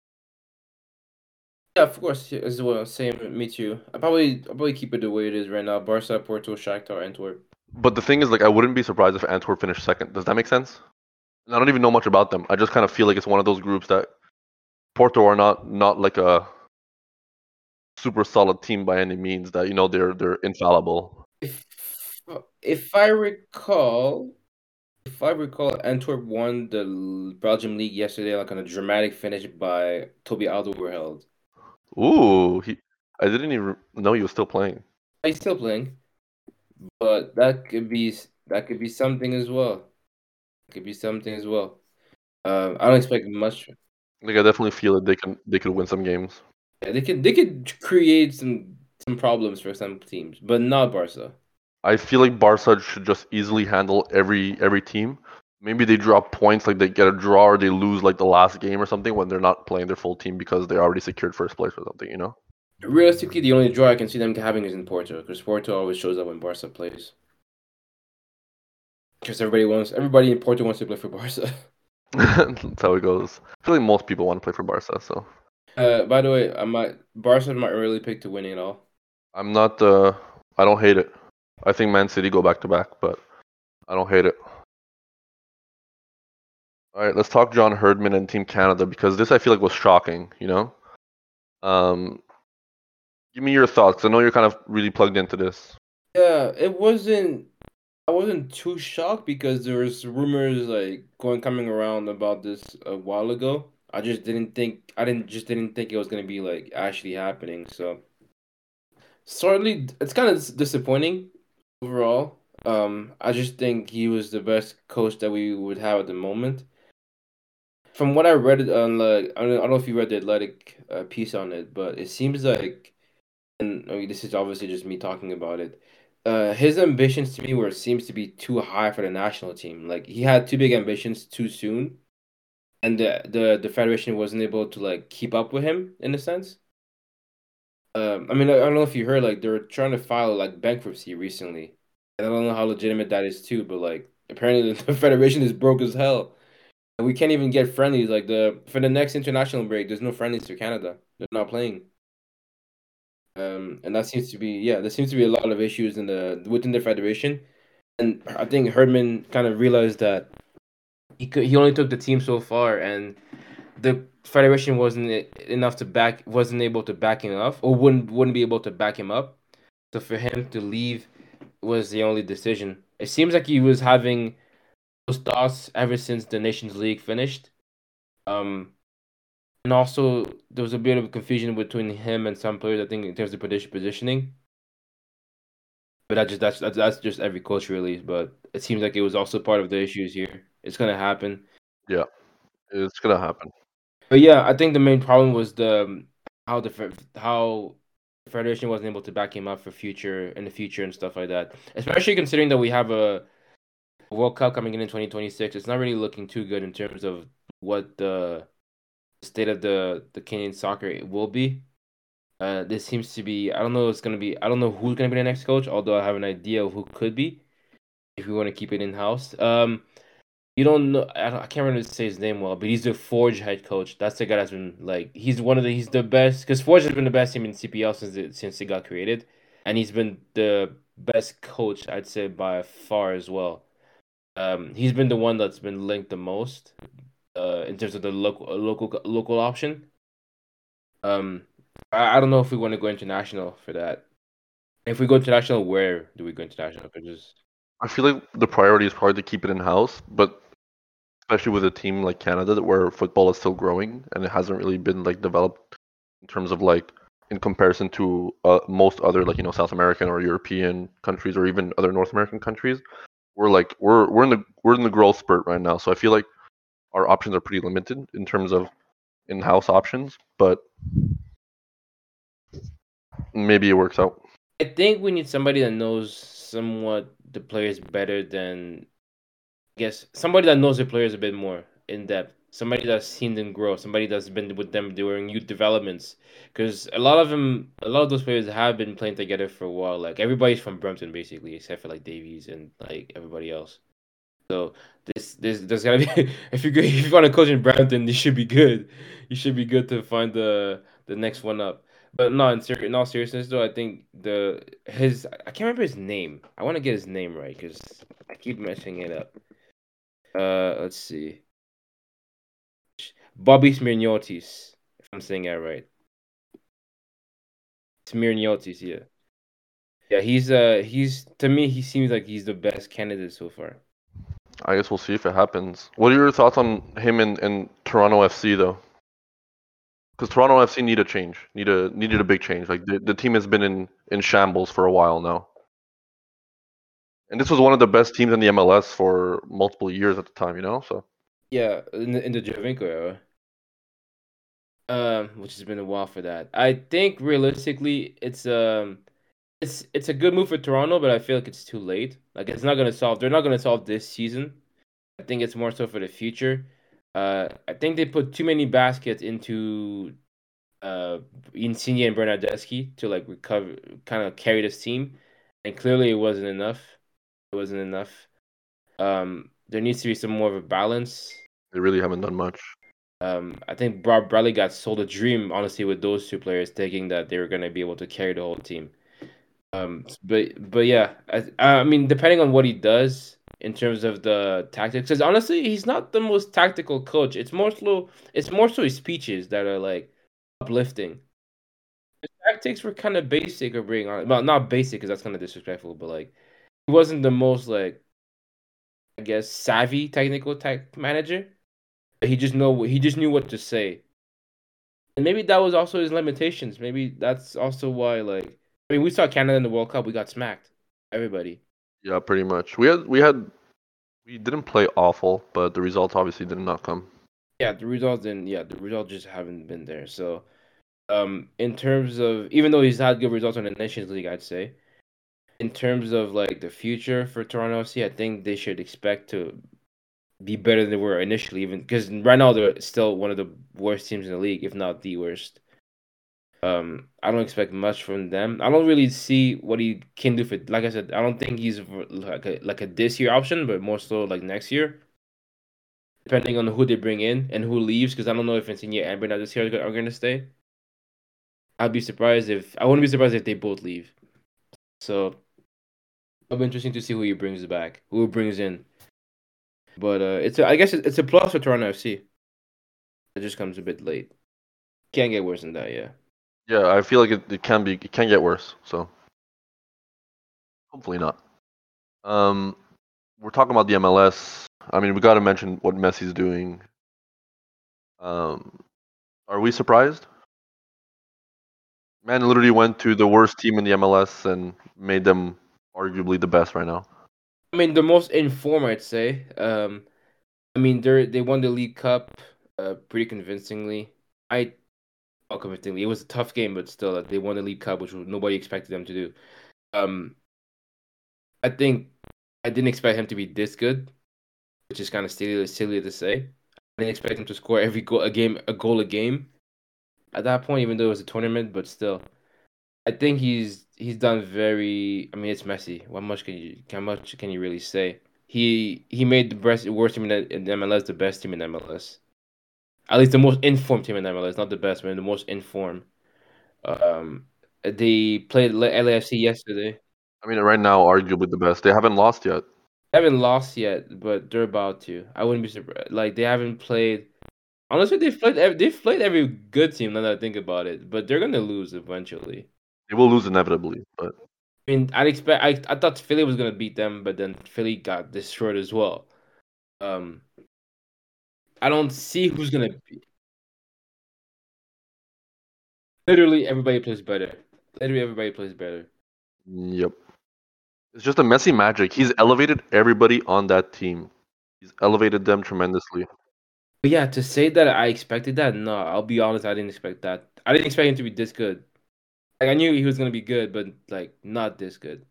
yeah, of course, yeah, as well. Same, me too. I probably I probably keep it the way it is right now. Barca, Porto, Shakhtar, Antwerp. But the thing is, like, I wouldn't be surprised if Antwerp finished second. Does that make sense? And I don't even know much about them. I just kind of feel like it's one of those groups that Porto are not not like a super solid team by any means. That you know they're they're infallible. If if I recall, if I recall, Antwerp won the L- Belgium league yesterday, like on a dramatic finish by Toby Alderweireld. Ooh, he. I didn't even know he was still playing. He's still playing, but that could be that could be something as well. Could be something as well. Um, I don't expect much. Like I definitely feel that they can they could win some games. Yeah, they could they could create some some problems for some teams, but not Barca. I feel like Barca should just easily handle every every team. Maybe they drop points, like they get a draw or they lose like the last game or something when they're not playing their full team because they already secured first place or something. You know. Realistically, the only draw I can see them having is in Porto, because Porto always shows up when Barca plays. Because everybody wants everybody in Porto wants to play for Barca. That's how it goes. I feel like most people want to play for Barca, so Uh, by the way, I might Barca is my early pick to winning it all. I'm not. Uh, I don't hate it. I think Man City go back to back, but I don't hate it. All right, let's talk John Herdman and Team Canada because this I feel like was shocking. You know, um, give me your thoughts. 'Cause I know you're kind of really plugged into this. Yeah, it wasn't. I wasn't too shocked because there was rumors like going coming around about this a while ago. I just didn't think I didn't just didn't think it was gonna be like actually happening. So certainly, it's kind of disappointing overall. Um, I just think he was the best coach that we would have at the moment. From what I read on like I don't, I don't know if you read the Athletic uh, piece on it, but it seems like, and I mean this is obviously just me talking about it. Uh, his ambitions to me were seems to be too high for the national team. Like he had too big ambitions too soon, and the the the federation wasn't able to like keep up with him in a sense. Um, I mean, I, I don't know if you heard, like, they're trying to file like bankruptcy recently. And I don't know how legitimate that is too, but like apparently the federation is broke as hell. And we can't even get friendlies. Like the for the next international break, there's no friendlies for Canada. They're not playing. Um, and that seems to be yeah, there seems to be a lot of issues in the within the federation. And I think Herdman kind of realized that he could he only took the team so far, and the federation wasn't enough to back wasn't able to back him up or wouldn't wouldn't be able to back him up. So for him to leave was the only decision. It seems like he was having those thoughts ever since the Nations League finished. Um, and also there was a bit of confusion between him and some players, I think, in terms of position positioning. But that just that's that's, that's just every coach really. But it seems like it was also part of the issues here. It's gonna happen. Yeah, it's gonna happen. But yeah, I think the main problem was the um, how the fe- how the federation wasn't able to back him up for future in the future and stuff like that. Especially considering that we have a World Cup coming in in twenty twenty-six. It's not really looking too good in terms of what the state of the the Canadian soccer will be. Uh, this seems to be. I don't know. It's gonna be. I don't know who's gonna be the next coach. Although I have an idea of who could be if we want to keep it in house. Um, You don't know. I, don't, I can't remember to say his name well, but he's the Forge head coach. That's the guy that's been like he's one of the he's the best because Forge has been the best team in C P L since it since it got created, and he's been the best coach I'd say by far as well. Um, he's been the one that's been linked the most, uh, in terms of the local local local option. Um, I, I don't know if we want to go international for that. If we go international, where do we go international? Because I feel like the priority is probably to keep it in house, but especially with a team like Canada where football is still growing and it hasn't really been like developed in terms of like in comparison to uh, most other like you know South American or European countries or even other North American countries. We're like we're we're in the we're in the growth spurt right now, so I feel like our options are pretty limited in terms of in-house options, but maybe it works out. I think we need somebody that knows somewhat the players better than I guess somebody that knows the players a bit more in depth. Somebody that's seen them grow. Somebody that's been with them during youth developments. Because a lot of them, a lot of those players have been playing together for a while. Like everybody's from Brampton basically, except for like Davies and like everybody else. So this this there's gotta be if you go, if you want to coach in Brampton, you should be good. You should be good to find the the next one up. But no, in, ser- in all seriousness though, I think the his I can't remember his name. I want to get his name right because I keep messing it up. Uh, let's see, Bobby Smirniotis, if I'm saying that right. Smirniotis, yeah, yeah. He's uh he's to me he seems like he's the best candidate so far. I guess we'll see if it happens. What are your thoughts on him in, in Toronto F C though? Because Toronto F C need a change, need a needed a big change. Like the, the team has been in in shambles for a while now, and this was one of the best teams in the M L S for multiple years at the time. You know, so Yeah, in the, in the Javinko era. Um, which has been a while for that. I think realistically, it's um, it's it's a good move for Toronto, but I feel like it's too late. Like it's not gonna solve. They're not gonna solve this season. I think it's more so for the future. Uh, I think they put too many baskets into uh Insigne and Bernardeschi to like recover, kind of carry this team, and clearly it wasn't enough. It wasn't enough. Um, there needs to be some more of a balance. they really haven't done much. Um, I think Bob Bradley got sold a dream, honestly, with those two players, thinking that they were going to be able to carry the whole team. Um, but but yeah, I, I mean, depending on what he does in terms of the tactics, because honestly, he's not the most tactical coach. It's more slow. It's more so his speeches that are like uplifting. His tactics were kind of basic, or being honest. Well, not basic because that's kind of disrespectful, but like he wasn't the most like I guess savvy technical type manager. He just know he just knew what to say. And maybe that was also his limitations. Maybe that's also why, like, I mean, we saw Canada in the World Cup. We got smacked. Everybody. Yeah, pretty much. We had we had we didn't play awful, but the results obviously did not come. Yeah, the results didn't. Yeah, the results just haven't been there. So, um, in terms of even though he's had good results on the Nations League, I'd say in terms of like the future for Toronto F C, I think they should expect to be better than they were initially. Even because right now they're still one of the worst teams in the league, if not the worst. Um, I don't expect much from them. I don't really see what he can do for. Like I said, I don't think he's v- like a like a this year option, but more so like next year, depending on who they bring in and who leaves. Because I don't know if Insigne and Bernard this year are going to stay. I'd be surprised if I wouldn't be surprised if they both leave. So it'll be interesting to see who he brings back, who he brings in. But uh, it's a, I guess it's a plus for Toronto F C. It just comes a bit late. Can't get worse than that, yeah. Yeah, I feel like it, it can be it can get worse. So hopefully not. Um, we're talking about the M L S. I mean, we got to mention what Messi's doing. Um, are we surprised? Man literally went to the worst team in the M L S and made them arguably the best right now. I mean, the most informed, I'd say. Um, I mean, they they won the League Cup uh, pretty convincingly. I Not convincingly. It was a tough game, but still, uh, they won the League Cup, which nobody expected them to do. Um, I think I didn't expect him to be this good, which is kind of silly, silly to say. I didn't expect him to score every goal a game, a goal a game at that point, even though it was a tournament. But still, I think he's he's done very. I mean, it's Messi. What much can you? How much can you really say? he he made the best worst team in, in M L S the best team in M L S. At least the most informed team in M L S, not the best, but the most informed. Um, they played L A F C yesterday. I mean, right now, arguably the best. They haven't lost yet. They haven't lost yet, but they're about to. I wouldn't be surprised. Like they haven't played. Honestly, they've played. ev- They've played every good team. Now that I think about it, but they're gonna lose eventually. They will lose inevitably, but I mean, I'd expect. I I thought Philly was gonna beat them, but then Philly got destroyed as well. Um, I don't see who's gonna. Be. Literally, everybody plays better. Literally, everybody plays better. yep. It's just a messy magic. He's elevated everybody on that team. He's elevated them tremendously. But yeah, to say that I expected that, no, I'll be honest, I didn't expect that. I didn't expect him to be this good. Like I knew he was gonna be good, but like not this good.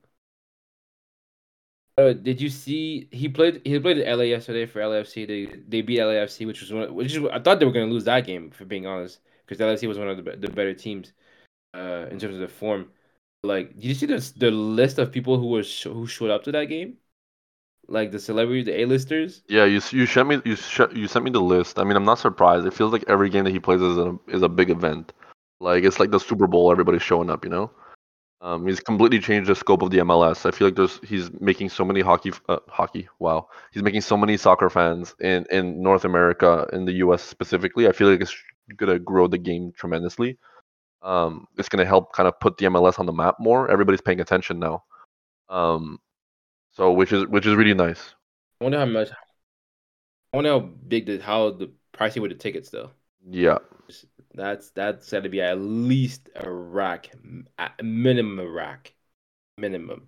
Uh, did you see he played? He played at L A yesterday for L A F C. They they beat L A F C, which was one. Which is I thought they were gonna lose that game for being honest, because L A F C was one of the, be- the better teams uh, in terms of the form. Like, did you see the the list of people who were sh- who showed up to that game? Like the celebrities, the A-listers. Yeah, you s- you sent me you sh- you sent me the list. I mean, I'm not surprised. It feels like every game that he plays is a is a big event. Like it's like the Super Bowl. Everybody's showing up. You know. Um, he's completely changed the scope of the M L S. I feel like there's he's making so many hockey f- uh, hockey. Wow, he's making so many soccer fans in in North America, in the U S specifically. I feel like it's gonna grow the game tremendously. Um, it's gonna help kind of put the M L S on the map more. Everybody's paying attention now. Um, so which is which is really nice. I wonder how much. I wonder how big the how the pricey were the tickets though. Yeah. That's that's got to be at least a rack, at minimum a rack, minimum.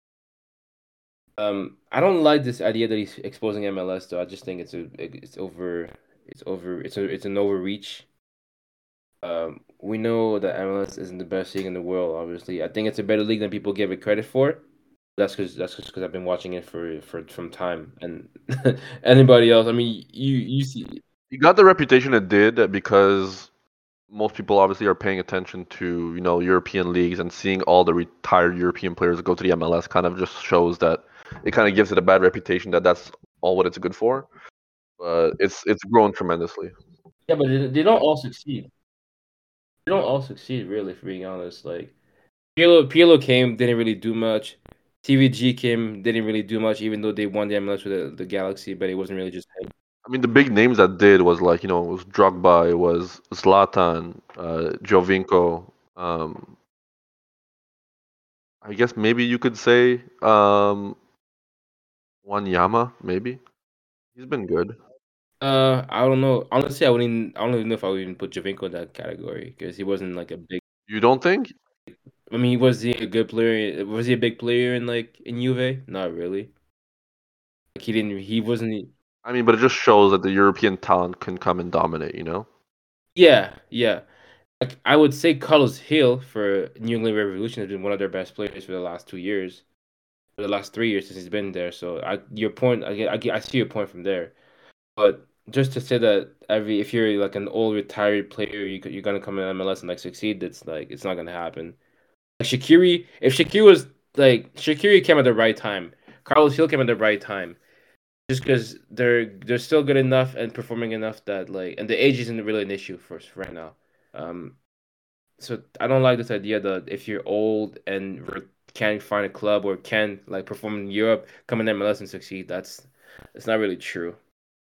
Um, I don't like this idea that he's exposing M L S though. I just think it's a it's over it's over it's a it's an overreach. Um, we know that M L S isn't the best league in the world. Obviously, I think it's a better league than people give it credit for. That's because that's just because I've been watching it for for from time and anybody else. I mean, you you see, He got the reputation it did because most people obviously are paying attention to, you know, European leagues, and seeing all the retired European players go to the M L S kind of just shows that it kind of gives it a bad reputation that that's all what it's good for. But it's it's grown tremendously. yeah, but they, they don't all succeed. They don't all succeed really, for being honest. Like P L O, P L O came, didn't really do much. T V G came, didn't really do much, even though they won the M L S with the, the Galaxy, but it wasn't really just hype. I mean, the big names that did was like, you know, it was Drogba, it was Zlatan, uh, Jovinko. Um, I guess maybe you could say um, Wanyama, maybe. He's been good. Uh, I don't know. Honestly, I wouldn't. I don't even know if I would even put Javinko in that category because he wasn't like a big. You don't think? I mean, was he a good player? Was he a big player in like in Juve? Not really. Like he didn't. He wasn't. I mean, but it just shows that the European talent can come and dominate, you know? Yeah, yeah. Like I would say Carlos Hill for New England Revolution has been one of their best players for the last two years, for the last three years since he's been there. So I, your point, I get, I get, I see your point from there. But just to say that every if you're like an old retired player, you could- you're gonna come in M L S and like succeed, it's like it's not gonna happen. Like Shaqiri, if Shaqiri was like Shaqiri came at the right time, Carlos Hill came at the right time, just because they're they're still good enough and performing enough that like and the age isn't really an issue for us right now. Um, so I don't like this idea that if you're old and re- can't find a club or can like perform in Europe, come in M L S and succeed. That's it's not really true.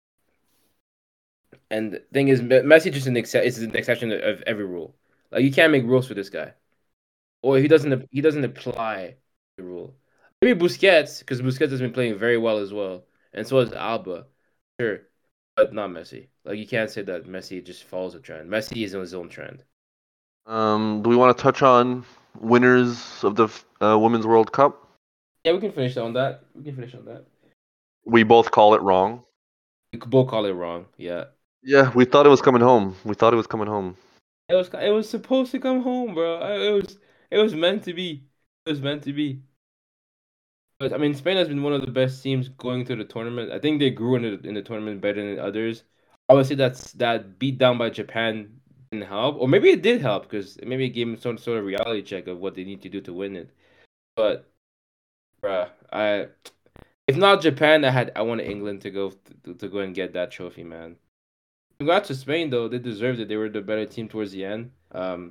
And the thing is, Me- Messi just an ex- is an exception of every rule. Like you can't make rules for this guy, or he doesn't he doesn't apply the rule. Maybe Busquets, because Busquets has been playing very well as well, and so has Alba, sure, but not Messi. Like you can't say that Messi just follows a trend. Messi is on his own trend. Um, do we want to touch on winners of the uh, Women's World Cup? Yeah, we can finish on that. We can finish on that. We both call it wrong. We could both call it wrong. Yeah, Yeah, we thought it was coming home. We thought it was coming home. it was it was supposed to come home, bro. It was it was meant to be. It was meant to be. But I mean, Spain has been one of the best teams going through the tournament. I think they grew in the in the tournament better than others. Obviously, that's that beat down by Japan didn't help, or maybe it did help because maybe it gave them some sort of reality check of what they need to do to win it. But, bruh, I If not Japan, I had I wanted England to go to, to go and get that trophy, man. Congrats to Spain though; they deserved it. They were the better team towards the end. Um,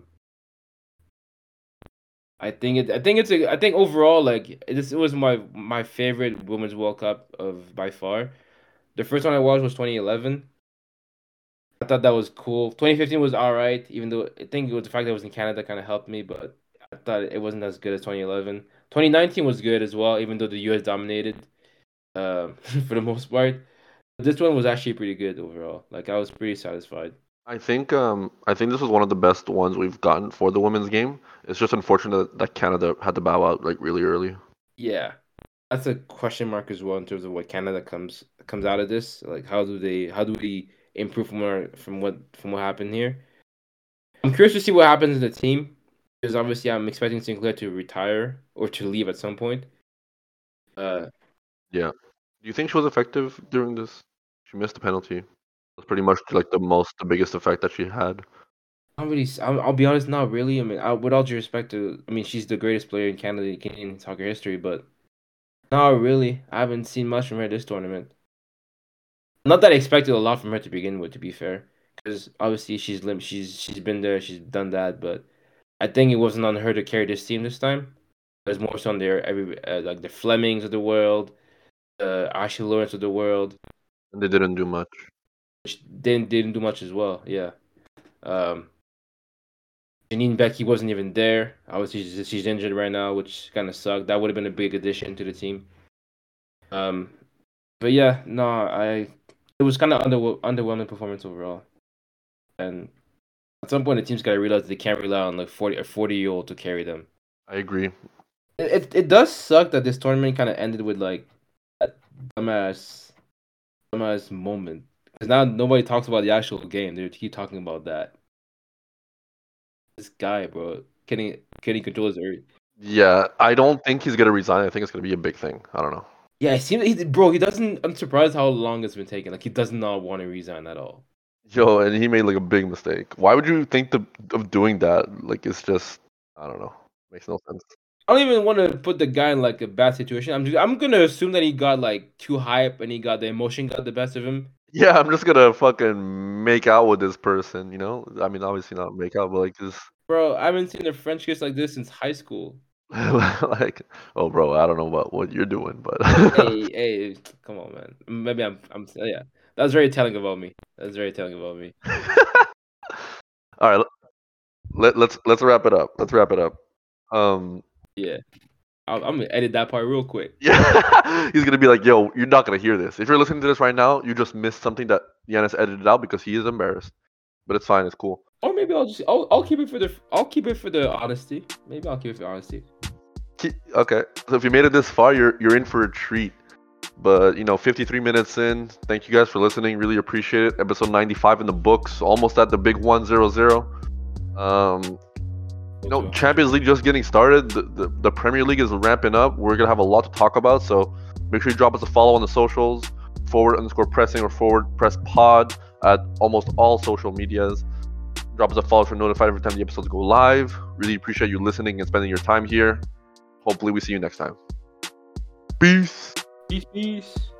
I think it. I think it's a. I think overall, like this was my my favorite Women's World Cup of by far. The first one I watched was twenty eleven. I thought that was cool. twenty fifteen was all right, even though I think it was the fact that it was in Canada kind of helped me, but I thought it wasn't as good as twenty eleven. twenty nineteen was good as well, even though the U S dominated uh, for the most part. But this one was actually pretty good overall. Like I was pretty satisfied. I think um I think this was one of the best ones we've gotten for the women's game. It's just unfortunate that Canada had to bow out like really early. Yeah, that's a question mark as well in terms of what Canada comes comes out of this. Like how do they how do we improve from where from what from what happened here? I'm curious to see what happens in the team because obviously I'm expecting Sinclair to retire or to leave at some point. Uh, Yeah. Do you think she was effective during this? She missed the penalty. That's pretty much like the most the biggest effect that she had. I don't really. I'll, I'll be honest, not really. I mean, I, with all due respect to, I mean, she's the greatest player in Canada, Canadian soccer history, but not really. I haven't seen much from her this tournament. Not that I expected a lot from her to begin with, to be fair, because obviously she's lim- she's she's been there, she's done that, but I think it wasn't on her to carry this team this time. It was more so on their every uh, like the Flemings of the world, uh, Ashley Lawrence of the world, And they didn't do much. which didn't didn't do much as well. Yeah. Um, Janine Becky wasn't even there. Obviously, she's, she's injured right now, which kind of sucked. That would have been a big addition to the team. Um, but yeah, no, I it was kind of under underwhelming performance overall. And at some point, the team's got to realize they can't rely on like forty a forty year old to carry them. I agree. It it, it does suck that this tournament kind of ended with like that dumbass dumbass moment because now nobody talks about the actual game. They keep talking about that. This guy, bro, Kenny Kenny controls every. Yeah, I don't think he's gonna resign. I think it's gonna be a big thing. I don't know. Yeah, it seems he, bro. He doesn't. I'm surprised how long it's been taking. Like he does not want to resign at all. Yo, and he made like a big mistake. Why would you think the, of doing that? Like it's just I don't know. Makes no sense. I don't even want to put the guy in like a bad situation. I'm just, I'm gonna assume that he got like too hype and he got the emotion got the best of him. Yeah, I'm just gonna fucking make out with this person, you know? I mean, obviously not make out, but like just Bro, I haven't seen a French kiss like this since high school. like, oh, bro, I don't know about what you're doing, but Hey, hey, come on, man. Maybe I'm, I'm, yeah. That was very telling about me. That was very telling about me. all right, let, let's let's wrap it up. Let's wrap it up. Um, Yeah, I'm, I'm gonna edit that part real quick. yeah, he's gonna be like, "Yo, you're not gonna hear this. If you're listening to this right now, you just missed something that Giannis edited out because he is embarrassed. But it's fine. It's cool. Or maybe I'll just, I'll, I'll keep it for the, I'll keep it for the honesty. Maybe I'll keep it for honesty. Keep, okay, so if you made it this far, you're you're in for a treat. But you know, fifty-three minutes in. Thank you guys for listening. Really appreciate it. Episode ninety-five in the books. Almost at the big one zero zero. Um, you know, Champions League just getting started. The, the the Premier League is ramping up. We're gonna have a lot to talk about. So make sure you drop us a follow on the socials. Forward underscore pressing or forward press pod at almost all social medias. Drop us a follow for notified every time the episodes go live. Really appreciate you listening and spending your time here. Hopefully we see you next time. Peace. Peace, peace.